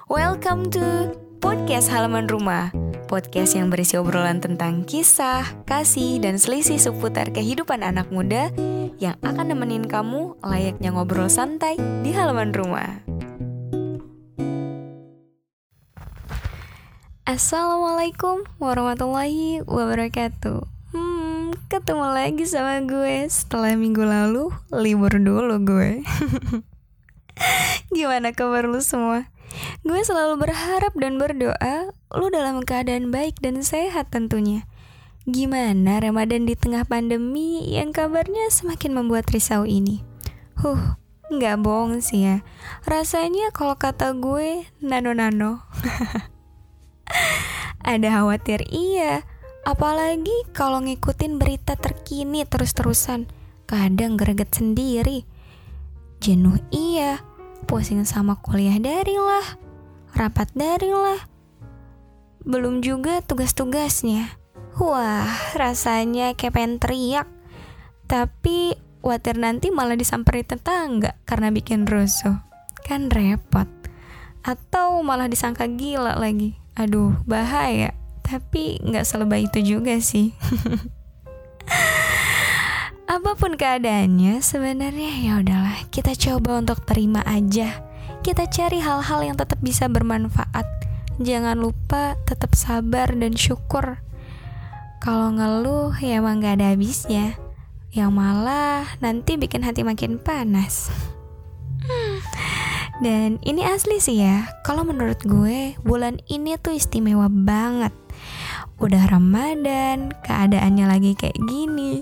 Welcome to Podcast Halaman Rumah. Podcast yang berisi obrolan tentang kisah, kasih, dan selisih seputar kehidupan anak muda yang akan nemenin kamu layaknya ngobrol santai di halaman rumah. Assalamualaikum warahmatullahi wabarakatuh. Ketemu lagi sama gue setelah minggu lalu libur dulu gue. Gimana kabar lu semua? Gue selalu berharap dan berdoa lu dalam keadaan baik dan sehat tentunya. Gimana Ramadan di tengah pandemi yang kabarnya semakin membuat risau ini? Nggak bohong sih ya. Rasanya kalau kata gue nano-nano. Ada khawatir iya. Apalagi kalau ngikutin berita terkini terus-terusan. Kadang greget sendiri. Jenuh iya. Pusing sama kuliah daring lah, rapat daring lah. Belum juga tugas-tugasnya. Wah, rasanya kayak pengen teriak. Tapi khawatir nanti malah disamperin tetangga karena bikin rusuh. Kan repot. Atau malah disangka gila lagi. Aduh, bahaya. Tapi gak selebay itu juga sih. Apapun keadaannya, sebenarnya ya udahlah, kita coba untuk terima aja. Kita cari hal-hal yang tetap bisa bermanfaat. Jangan lupa tetap sabar dan syukur. Kalau ngeluh ya emang gak ada habisnya. Yang malah nanti bikin hati makin panas. Dan ini asli sih ya, kalau menurut gue bulan ini tuh istimewa banget. Udah Ramadan, keadaannya lagi kayak gini.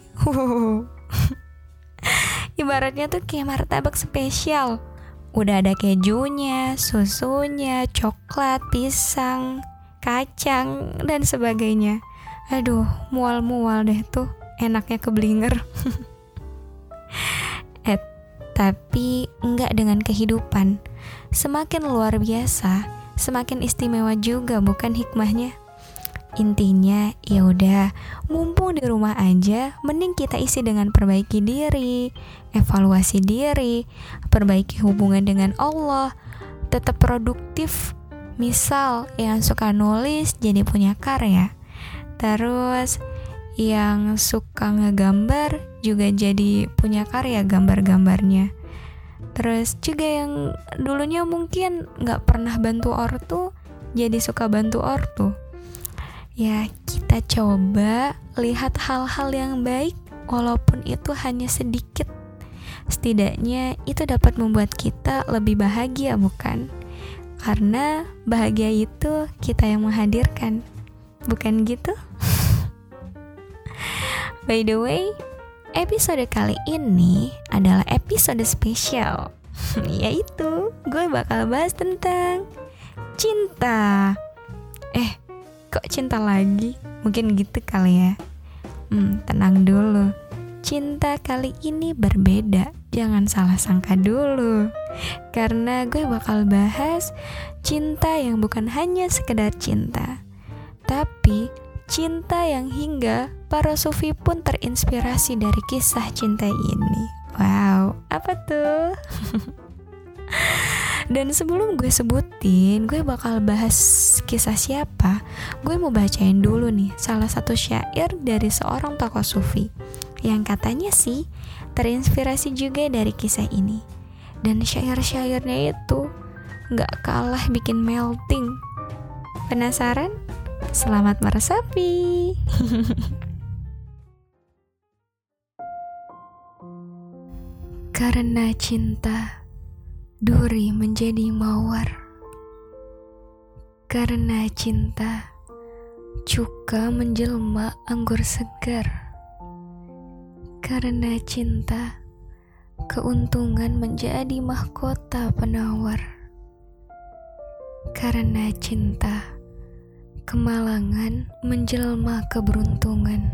Ibaratnya tuh kayak martabak spesial. Udah ada kejunya, susunya, coklat, pisang, kacang, dan sebagainya. Aduh, mual-mual deh tuh. Enaknya keblinger. Tapi enggak dengan kehidupan. Semakin luar biasa, semakin istimewa juga bukan hikmahnya. Intinya ya udah, mumpung di rumah aja, mending kita isi dengan perbaiki diri, evaluasi diri, perbaiki hubungan dengan Allah, tetap produktif. Misal yang suka nulis jadi punya karya. Terus yang suka ngegambar juga jadi punya karya gambar-gambarnya. Terus juga yang dulunya mungkin gak pernah bantu ortu jadi suka bantu ortu. Ya, kita coba lihat hal-hal yang baik walaupun itu hanya sedikit. Setidaknya itu dapat membuat kita lebih bahagia, bukan? Karena bahagia itu kita yang menghadirkan. Bukan gitu? By the way, episode kali ini adalah episode spesial. Yaitu gue bakal bahas tentang cinta. Kok cinta lagi? Mungkin gitu kali ya. Tenang dulu. Cinta kali ini berbeda. Jangan salah sangka dulu. Karena gue bakal bahas cinta yang bukan hanya sekedar cinta, tapi cinta yang hingga para sufi pun terinspirasi dari kisah cinta ini. Wow, apa tuh? Dan sebelum gue sebutin, gue bakal bahas kisah siapa. Gue mau bacain dulu nih salah satu syair dari seorang tokoh sufi yang katanya sih terinspirasi juga dari kisah ini. Dan syair-syairnya itu gak kalah bikin melting. Penasaran? Selamat meresapi. Karena cinta, duri menjadi mawar. Karena cinta, cuka menjelma anggur segar. Karena cinta, keuntungan menjadi mahkota penawar. Karena cinta, kemalangan menjelma keberuntungan.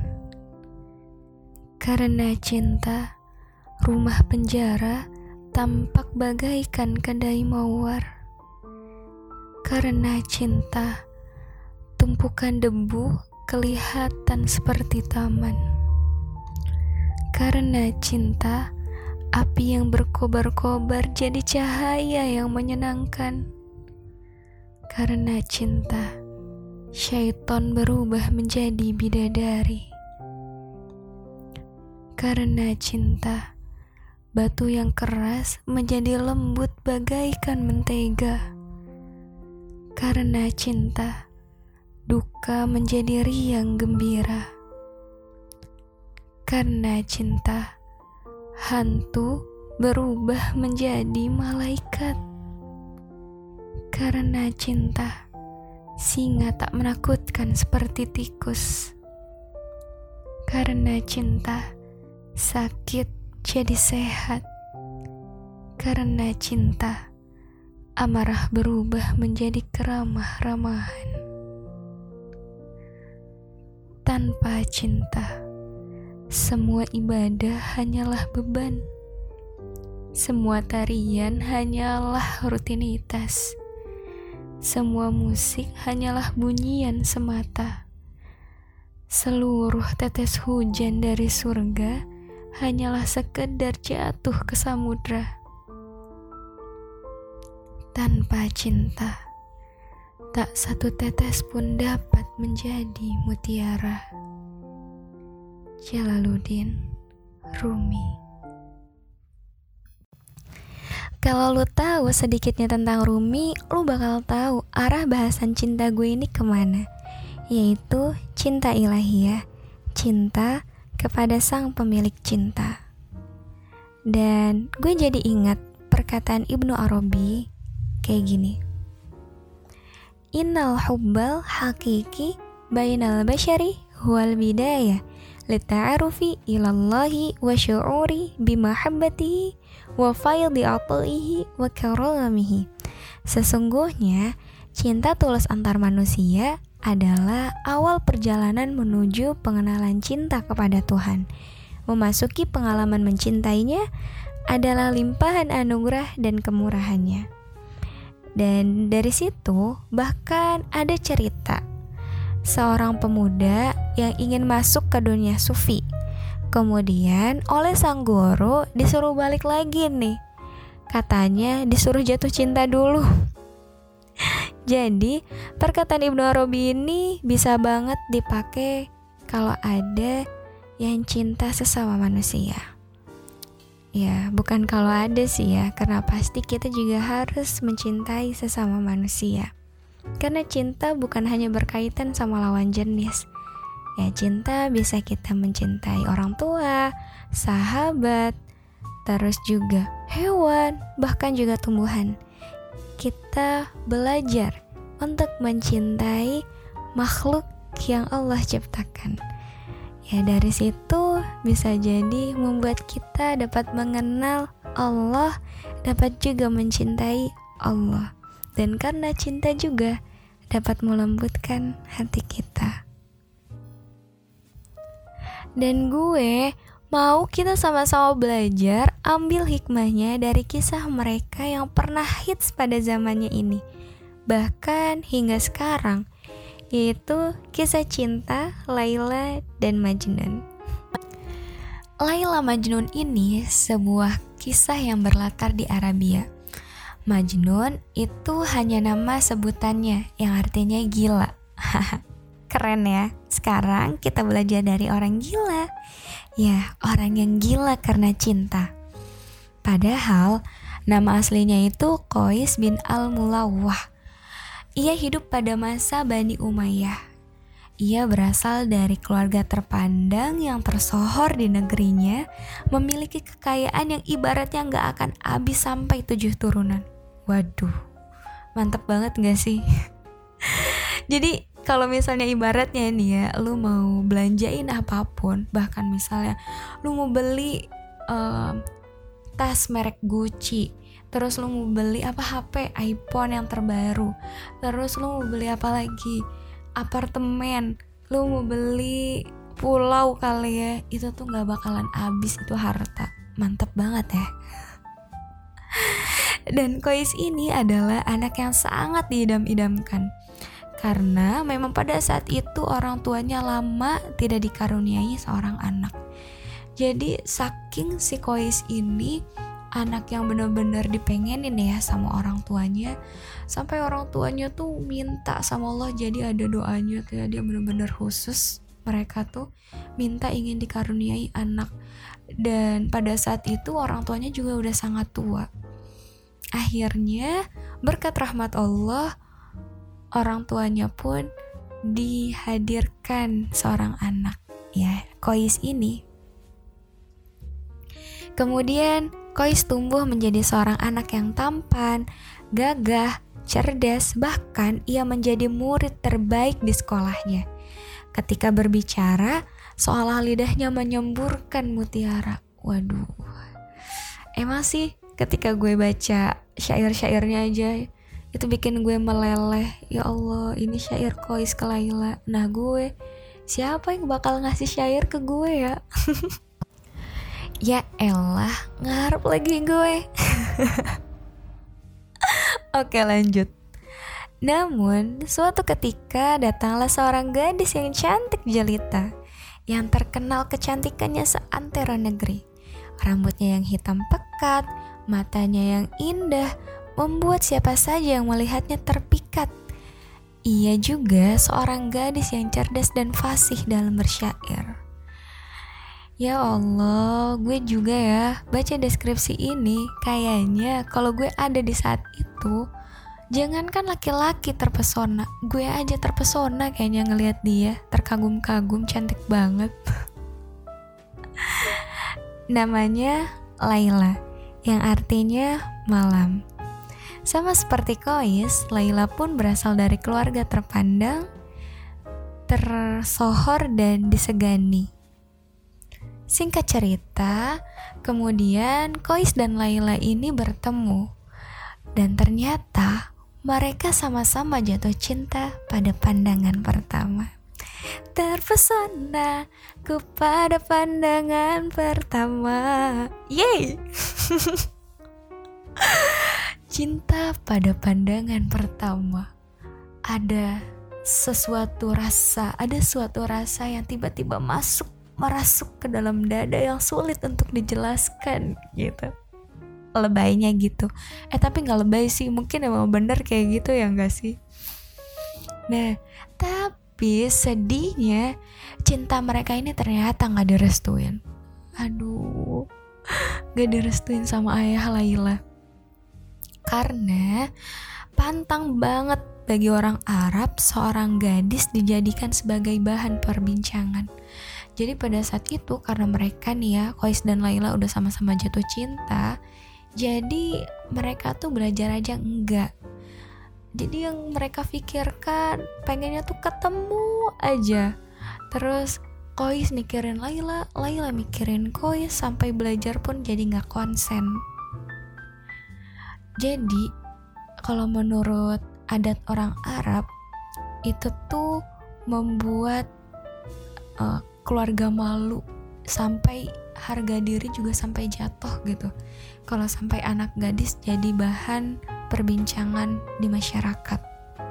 Karena cinta, rumah penjara tampak bagaikan kedai mawar. Karena cinta, tumpukan debu kelihatan seperti taman. Karena cinta, api yang berkobar-kobar jadi cahaya yang menyenangkan. Karena cinta, syaiton berubah menjadi bidadari. Karena cinta, batu yang keras menjadi lembut bagaikan mentega. Karena cinta, duka menjadi riang gembira. Karena cinta, hantu berubah menjadi malaikat. Karena cinta, singa tak menakutkan seperti tikus. Karena cinta, sakit jadi sehat. Karena cinta, amarah berubah menjadi keramah-ramahan. Tanpa cinta, semua ibadah hanyalah beban. Semua tarian hanyalah rutinitas. Semua musik hanyalah bunyian semata. Seluruh tetes hujan dari surga hanyalah sekedar jatuh ke samudra. Tanpa cinta, tak satu tetes pun dapat menjadi mutiara. Jalaluddin Rumi. Kalau lu tahu sedikitnya tentang Rumi, lu bakal tahu arah bahasan cinta gue ini kemana, yaitu cinta ilahiyah, cinta kepada sang pemilik cinta. Dan gue jadi ingat perkataan Ibnu Arabi kayak gini. Innal hubbal hakiki bainal basyari huwal bidayah lita'arufi ilallahi wa syu'uri bimahabbatihi wa faydi ataihi wa karamihi. Sesungguhnya cinta tulus antar manusia adalah awal perjalanan menuju pengenalan cinta kepada Tuhan. Memasuki pengalaman mencintainya adalah limpahan anugerah dan kemurahannya. Dan dari situ bahkan ada cerita seorang pemuda yang ingin masuk ke dunia sufi. Kemudian oleh sang guru disuruh balik lagi nih. Katanya disuruh jatuh cinta dulu. Jadi perkataan Ibnu Arabi ini bisa banget dipakai kalau ada yang cinta sesama manusia. Ya, bukan kalau ada sih ya, karena pasti kita juga harus mencintai sesama manusia. Karena cinta bukan hanya berkaitan sama lawan jenis. Ya, cinta bisa kita mencintai orang tua, sahabat, terus juga hewan, bahkan juga tumbuhan. Kita belajar untuk mencintai makhluk yang Allah ciptakan. Ya, dari situ bisa jadi membuat kita dapat mengenal Allah, dapat juga mencintai Allah. Dan karena cinta juga dapat melembutkan hati kita. Dan gue mau kita sama-sama belajar ambil hikmahnya dari kisah mereka yang pernah hits pada zamannya ini, bahkan hingga sekarang, yaitu kisah cinta Laila dan Majnun. Laila Majnun ini sebuah kisah yang berlatar di Arabia. Majnun itu hanya nama sebutannya yang artinya gila. Keren ya. Sekarang kita belajar dari orang gila. Ya, orang yang gila karena cinta. Padahal nama aslinya itu Qais bin Al-Mulawwah. Ia hidup pada masa Bani Umayyah. Ia berasal dari keluarga terpandang yang tersohor di negerinya, memiliki kekayaan yang ibaratnya gak akan habis sampai 7 turunan. Waduh, mantep banget gak sih? Jadi kalau misalnya ibaratnya nih ya, lu mau belanjain apapun, bahkan misalnya lu mau beli tas merek Gucci, terus lu mau beli HP iPhone yang terbaru, terus lu mau beli apa lagi, apartemen, lu mau beli pulau kali ya, itu tuh gak bakalan habis itu harta. Mantep banget ya. Dan Qais ini adalah anak yang sangat diidam-idamkan. Karena memang pada saat itu orang tuanya lama tidak dikaruniai seorang anak. Jadi saking si Qais ini anak yang benar-benar dipengenin ya sama orang tuanya, sampai orang tuanya tuh minta sama Allah. Jadi ada doanya tuh ya, dia benar-benar khusus, mereka tuh minta ingin dikaruniai anak. Dan pada saat itu orang tuanya juga udah sangat tua. Akhirnya berkat rahmat Allah, orang tuanya pun dihadirkan seorang anak, ya, Qais ini. Kemudian Qais tumbuh menjadi seorang anak yang tampan, gagah, cerdas, bahkan ia menjadi murid terbaik di sekolahnya. Ketika berbicara, seolah lidahnya menyemburkan mutiara. Waduh, emang sih ketika gue baca syair-syairnya aja itu bikin gue meleleh. Ya Allah, ini syair Qais ke Laila. Nah gue, siapa yang bakal ngasih syair ke gue ya? Ya elah, ngarep lagi gue. Oke, lanjut. Namun, suatu ketika datanglah seorang gadis yang cantik jelita, yang terkenal kecantikannya seantero negeri. Rambutnya yang hitam pekat, matanya yang indah, membuat siapa saja yang melihatnya terpikat. Ia juga seorang gadis yang cerdas dan fasih dalam bersyair. Ya Allah, gue juga ya baca deskripsi ini, kayaknya kalau gue ada di saat itu, jangankan laki-laki terpesona, gue aja terpesona kayaknya ngelihat dia, terkagum-kagum, cantik banget. Namanya Laila, yang artinya malam. Sama seperti Qais, Laila pun berasal dari keluarga terpandang, tersohor dan disegani. Singkat cerita, kemudian Qais dan Laila ini bertemu, dan ternyata mereka sama-sama jatuh cinta pada pandangan pertama. Terpesona ku pada pandangan pertama. Yeay. Cinta pada pandangan pertama. Ada suatu rasa yang tiba-tiba merasuk ke dalam dada yang sulit untuk dijelaskan gitu. Lebaynya gitu. Tapi gak lebay sih, mungkin emang bener kayak gitu ya gak sih? Nah, tapi sedihnya cinta mereka ini ternyata gak direstuin. Aduh, gak direstuin sama ayah Laila. Karena pantang banget bagi orang Arab seorang gadis dijadikan sebagai bahan perbincangan. Jadi pada saat itu karena mereka nih ya, Qais dan Laila udah sama-sama jatuh cinta, jadi mereka tuh belajar aja enggak. Jadi yang mereka pikirkan pengennya tuh ketemu aja. Terus Qais mikirin Laila, Laila mikirin Qais, sampai belajar pun jadi gak konsen. Jadi kalau menurut adat orang Arab, itu tuh membuat keluarga malu, sampai harga diri juga sampai jatuh gitu kalau sampai anak gadis jadi bahan perbincangan di masyarakat.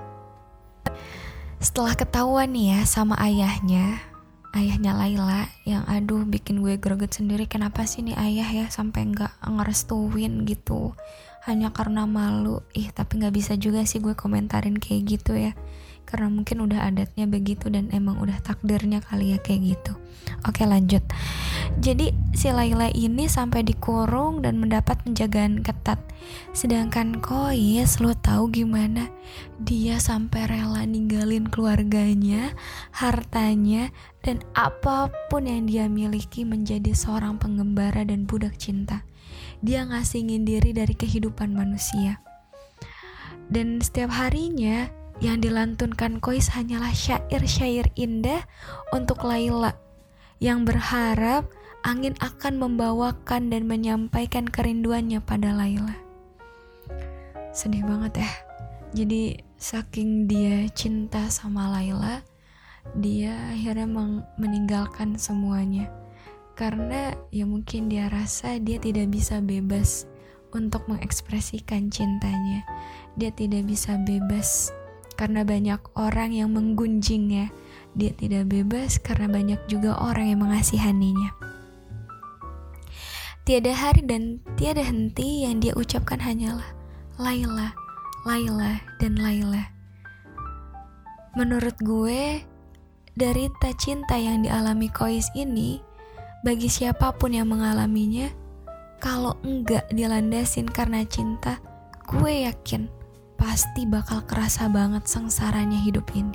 Setelah ketahuan nih ya sama ayahnya Laila, yang aduh bikin gue greget sendiri, kenapa sih nih ayah ya sampai nggak ngerestuin gitu hanya karena malu. Tapi nggak bisa juga sih gue komentarin kayak gitu ya, karena mungkin udah adatnya begitu dan emang udah takdirnya kali ya kayak gitu. Oke, lanjut. Jadi si Laila ini sampai dikurung dan mendapat penjagaan ketat. Sedangkan Qais, lo tahu gimana? Dia sampai rela ninggalin keluarganya, hartanya, dan apapun yang dia miliki menjadi seorang pengembara dan budak cinta. Dia ngasingin diri dari kehidupan manusia. Dan setiap harinya yang dilantunkan Qais hanyalah syair-syair indah untuk Laila, yang berharap angin akan membawakan dan menyampaikan kerinduannya pada Laila. Sedih banget ya. Jadi saking dia cinta sama Laila, dia akhirnya meninggalkan semuanya. Karena ya mungkin dia rasa dia tidak bisa bebas untuk mengekspresikan cintanya. Dia tidak bisa bebas karena banyak orang yang menggunjingnya. Dia tidak bebas karena banyak juga orang yang mengasihaninya. Tiada hari dan tiada henti yang dia ucapkan hanyalah Laila, Laila, dan Laila. Menurut gue, derita cinta yang dialami Kois ini, bagi siapapun yang mengalaminya, kalau enggak dilandasin karena cinta, gue yakin pasti bakal kerasa banget sengsaranya hidup ini.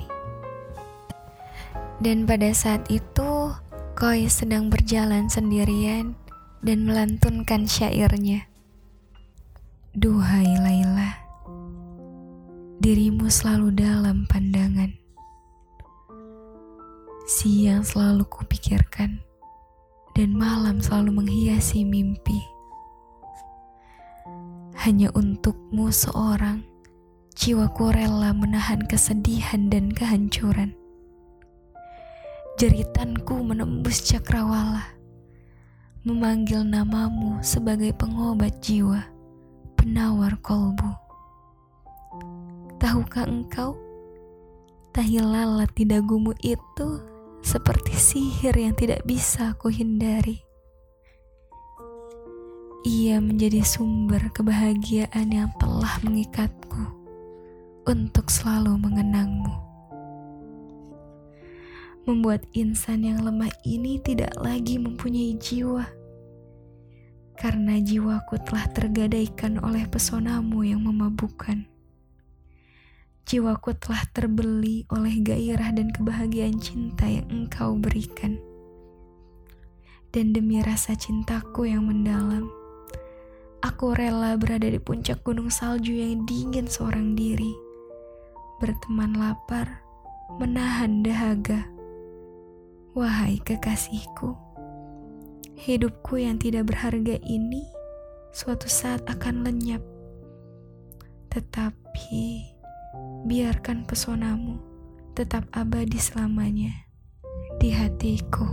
Dan pada saat itu, Kois sedang berjalan sendirian dan melantunkan syairnya. Duhai Laila, dirimu selalu dalam pandangan. Siang selalu kupikirkan, dan malam selalu menghiasi mimpi. Hanya untukmu seorang, jiwaku rela menahan kesedihan dan kehancuran. Jeritanku menembus cakrawala, memanggil namamu sebagai pengobat jiwa, penawar kolbu. Tahukah engkau, tahi lalat di dagumu itu seperti sihir yang tidak bisa aku hindari. Ia menjadi sumber kebahagiaan yang telah mengikatku untuk selalu mengenangmu. Membuat insan yang lemah ini tidak lagi mempunyai jiwa, karena jiwaku telah tergadaikan oleh pesonamu yang memabukkan. Jiwaku telah terbeli oleh gairah dan kebahagiaan cinta yang engkau berikan. Dan demi rasa cintaku yang mendalam, aku rela berada di puncak gunung salju yang dingin seorang diri, berteman lapar, menahan dahaga. Wahai kekasihku, hidupku yang tidak berharga ini suatu saat akan lenyap. Tetapi biarkan pesonamu tetap abadi selamanya di hatiku.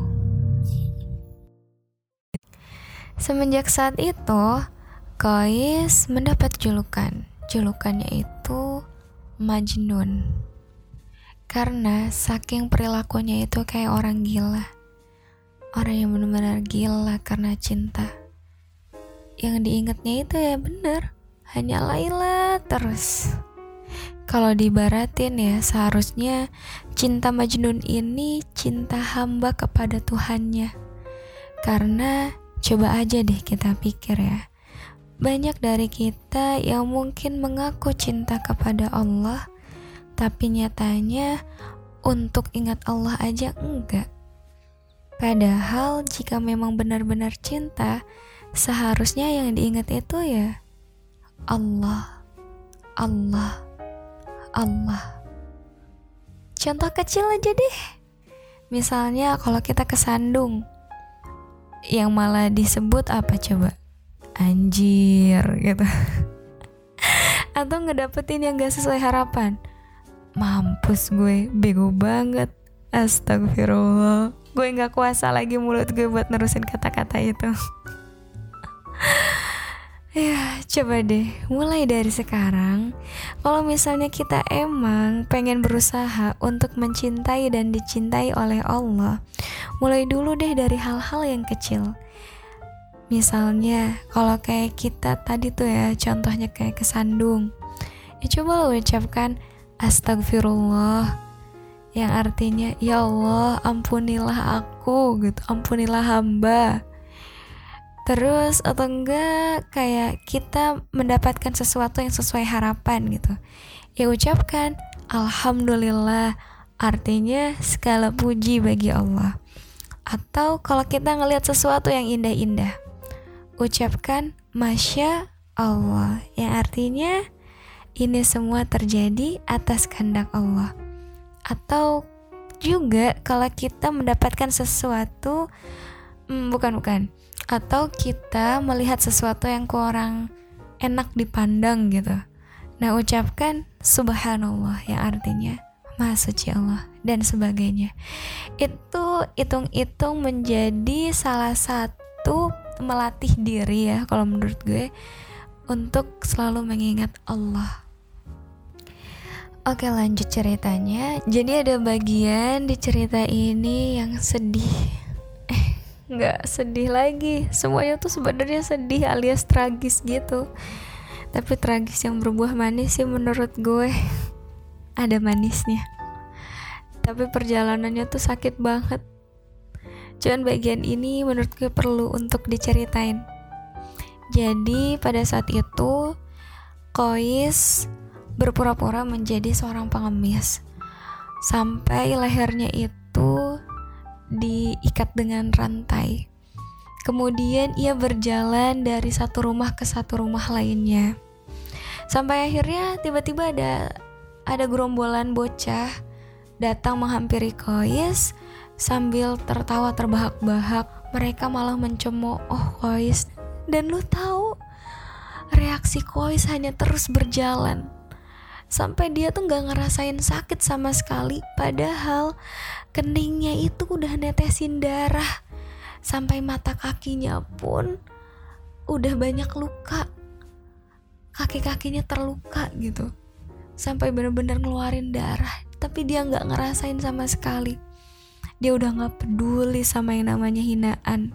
Semenjak saat itu, Kois mendapat julukan. Julukannya itu Majnun. Karena saking perilakunya itu kayak orang gila. Orang yang benar-benar gila karena cinta. Yang diingatnya itu ya benar, hanya Laila terus. Kalau dibaratin ya, seharusnya cinta Majnun ini cinta hamba kepada Tuhannya. Karena coba aja deh kita pikir ya, banyak dari kita yang mungkin mengaku cinta kepada Allah, tapi nyatanya untuk ingat Allah aja enggak. Padahal jika memang benar-benar cinta, seharusnya yang diingat itu ya Allah, Allah, Allah. Contoh kecil aja deh. Misalnya kalau kita kesandung, yang malah disebut apa coba? Anjir gitu. Atau ngedapetin yang gak sesuai harapan. Mampus gue, bego banget. Astagfirullah. Gue gak kuasa lagi mulut gue buat nerusin kata-kata itu. Ya, coba deh, mulai dari sekarang, kalau misalnya kita emang pengen berusaha untuk mencintai dan dicintai oleh Allah, mulai dulu deh dari hal-hal yang kecil. Misalnya, kalau kayak kita tadi tuh ya, contohnya kayak kesandung. Ya coba lo ucapkan Astagfirullah, yang artinya ya Allah ampunilah aku gitu, ampunilah hamba. Terus atau enggak kayak kita mendapatkan sesuatu yang sesuai harapan gitu, ya ucapkan Alhamdulillah, artinya segala puji bagi Allah. Atau kalau kita ngelihat sesuatu yang indah-indah, ucapkan Masya Allah, yang artinya ini semua terjadi atas kehendak Allah. Atau juga kalau kita mendapatkan sesuatu atau kita melihat sesuatu yang kurang enak dipandang gitu, nah ucapkan Subhanallah, yang artinya Maha Suci Allah, dan sebagainya. Itu hitung-hitung menjadi salah satu melatih diri ya, kalau menurut gue, untuk selalu mengingat Allah. Oke, lanjut ceritanya. Jadi ada bagian di cerita ini yang sedih. nggak sedih lagi. Semuanya tuh sebenarnya sedih alias tragis gitu, tapi tragis yang berbuah manis sih menurut gue. Ada manisnya, tapi perjalanannya tuh sakit banget. Cuman bagian ini menurut gue perlu untuk diceritain. Jadi pada saat itu Kois berpura-pura menjadi seorang pengemis sampai lehernya itu diikat dengan rantai. Kemudian ia berjalan dari satu rumah ke satu rumah lainnya. Sampai akhirnya tiba-tiba ada gerombolan bocah datang menghampiri Kois sambil tertawa terbahak-bahak. Mereka malah mencemooh Kois. Dan lu tahu, reaksi Kois hanya terus berjalan sampai dia tuh gak ngerasain sakit sama sekali. Padahal keningnya itu udah netesin darah, sampai mata kakinya pun udah banyak luka. Kaki-kakinya terluka gitu, sampai benar-benar ngeluarin darah. Tapi dia gak ngerasain sama sekali. Dia udah gak peduli sama yang namanya hinaan.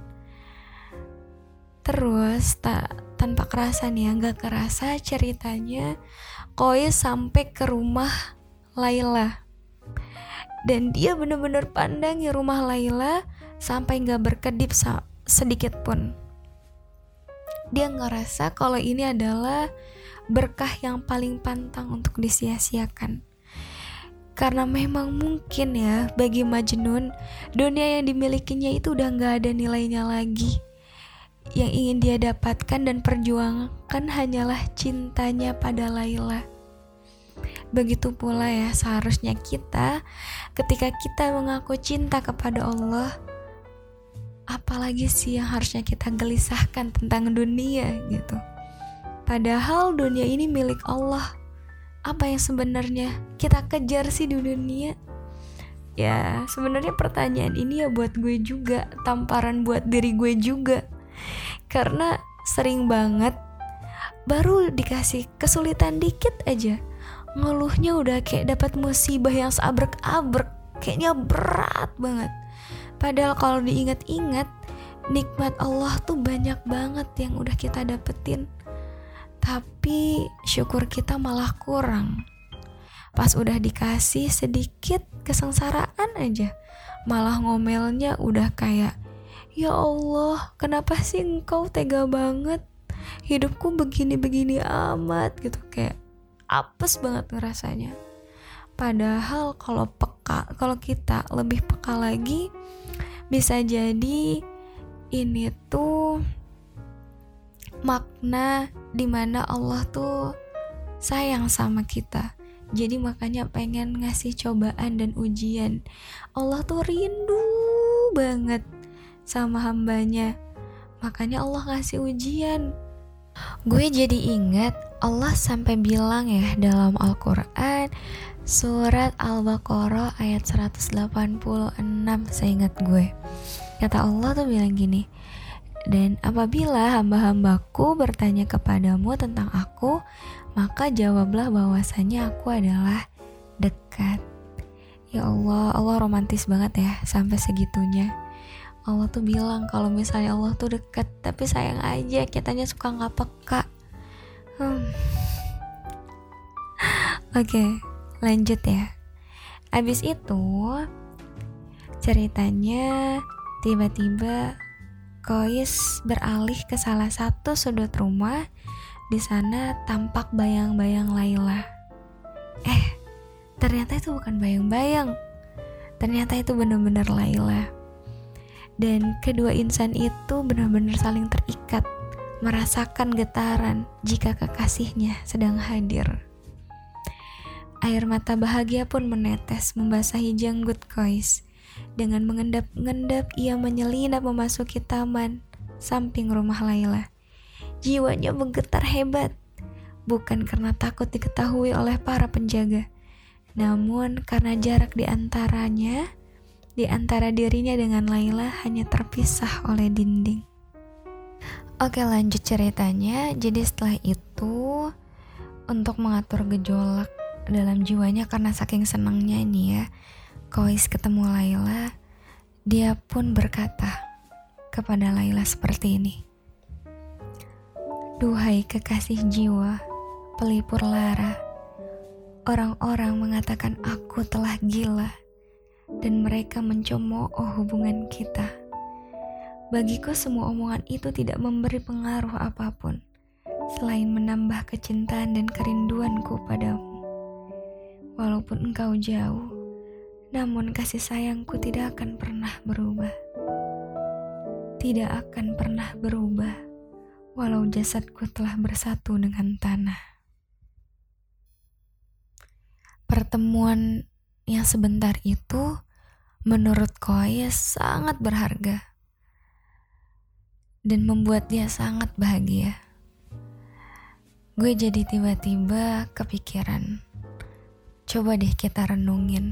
Terus tanpa kerasa nih ya, gak kerasa ceritanya Kois sampai ke rumah Laila. Dan dia benar-benar pandangi rumah Laila sampai gak berkedip sedikit pun. Dia ngerasa kalau ini adalah berkah yang paling pantang untuk disia-siakan. Karena memang mungkin ya, bagi Majnun, dunia yang dimilikinya itu udah gak ada nilainya lagi. Yang ingin dia dapatkan dan perjuangkan hanyalah cintanya pada Laila. Begitu pula ya seharusnya kita, ketika kita mengaku cinta kepada Allah, apalagi sih yang harusnya kita gelisahkan tentang dunia gitu. Padahal dunia ini milik Allah. Apa yang sebenarnya kita kejar sih di dunia? Ya sebenarnya pertanyaan ini ya buat gue juga, tamparan buat diri gue juga. Karena sering banget baru dikasih kesulitan dikit aja, ngeluhnya udah kayak dapat musibah yang seabrek-abrek, kayaknya berat banget. Padahal kalau diingat-ingat, nikmat Allah tuh banyak banget yang udah kita dapetin. Tapi syukur kita malah kurang. Pas udah dikasih sedikit kesengsaraan aja, malah ngomelnya udah kayak, ya Allah, kenapa sih engkau tega banget? Hidupku begini-begini amat gitu, kayak apes banget ngerasanya. Padahal kalau kita lebih peka lagi, bisa jadi ini tuh makna dimana Allah tuh sayang sama kita. Jadi makanya pengen ngasih cobaan dan ujian. Allah tuh rindu banget sama hambanya, makanya Allah ngasih ujian. Gue jadi ingat Allah sampai bilang ya dalam Al-Quran surat Al-Baqarah ayat 186 seingat gue. Kata Allah tuh bilang gini, dan apabila hamba-hambaku bertanya kepadamu tentang aku, maka jawablah bahwasanya aku adalah dekat. Ya Allah, Allah romantis banget ya sampai segitunya. Allah tuh bilang kalau misalnya Allah tuh dekat, tapi sayang aja kitanya suka gak peka. Oke, lanjut ya. Abis itu ceritanya tiba-tiba Kois beralih ke salah satu sudut rumah. Di sana tampak bayang-bayang Laila. Ternyata itu bukan bayang-bayang. Ternyata itu benar-benar Laila. Dan kedua insan itu benar-benar saling terikat, merasakan getaran jika kekasihnya sedang hadir. Air mata bahagia pun menetes membasahi janggut Kois. Dengan mengendap-endap ia menyelinap memasuki taman samping rumah Laila. Jiwanya bergetar hebat, bukan karena takut diketahui oleh para penjaga, namun karena jarak di antara dirinya dengan Laila hanya terpisah oleh dinding. Oke, lanjut ceritanya. Jadi setelah itu, untuk mengatur gejolak dalam jiwanya karena saking senangnya ini ya, Kois ketemu Laila, dia pun berkata kepada Laila seperti ini. Duhai kekasih jiwa, pelipur lara, orang-orang mengatakan aku telah gila, dan mereka mencemooh hubungan kita. Bagiku semua omongan itu tidak memberi pengaruh apapun, selain menambah kecintaan dan kerinduanku padamu. Walaupun engkau jauh, namun kasih sayangku tidak akan pernah berubah. Tidak akan pernah berubah, walau jasadku telah bersatu dengan tanah. Pertemuan yang sebentar itu menurut Kois sangat berharga dan membuat dia sangat bahagia. Gue jadi tiba-tiba kepikiran, coba deh kita renungin.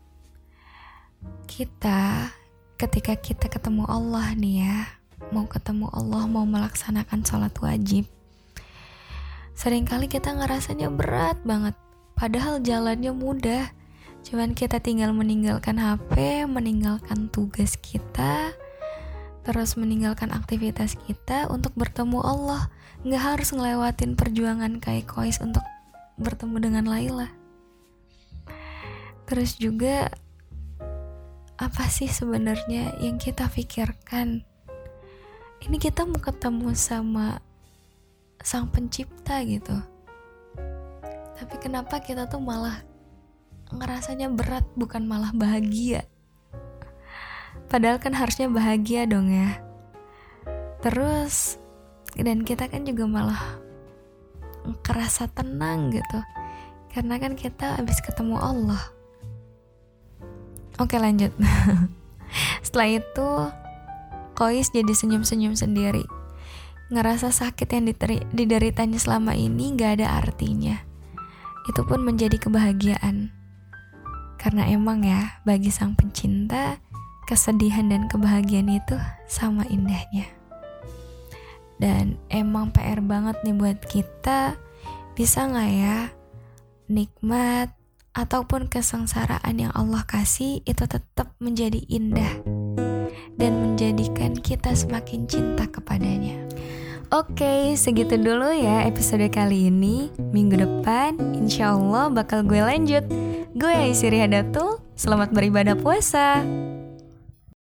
Ketika kita ketemu Allah nih ya, mau ketemu Allah, mau melaksanakan sholat wajib, seringkali kita ngerasanya berat banget, padahal jalannya mudah. Cuman kita tinggal meninggalkan HP, meninggalkan tugas kita, terus meninggalkan aktivitas kita untuk bertemu Allah. Nggak harus ngelewatin perjuangan kayak Kois untuk bertemu dengan Laila. Terus juga, apa sih sebenarnya yang kita pikirkan? Ini kita mau ketemu sama Sang Pencipta gitu. Tapi kenapa kita tuh malah ngerasanya berat, bukan malah bahagia? Padahal kan harusnya bahagia dong ya. Terus, dan kita kan juga malah kerasa tenang gitu, karena kan kita habis ketemu Allah. Oke, lanjut. Setelah itu Kois jadi senyum-senyum sendiri, ngerasa sakit yang dideritanya selama ini gak ada artinya. Itu pun menjadi kebahagiaan, karena emang ya, bagi sang pencinta, kesedihan dan kebahagiaan itu sama indahnya. Dan emang PR banget nih buat kita, bisa gak ya nikmat ataupun kesengsaraan yang Allah kasih itu tetap menjadi indah dan menjadikan kita semakin cinta kepadanya. Oke, segitu dulu ya episode kali ini. Minggu depan insya Allah bakal gue lanjut. Gue Aisyri Hadatul, selamat beribadah puasa.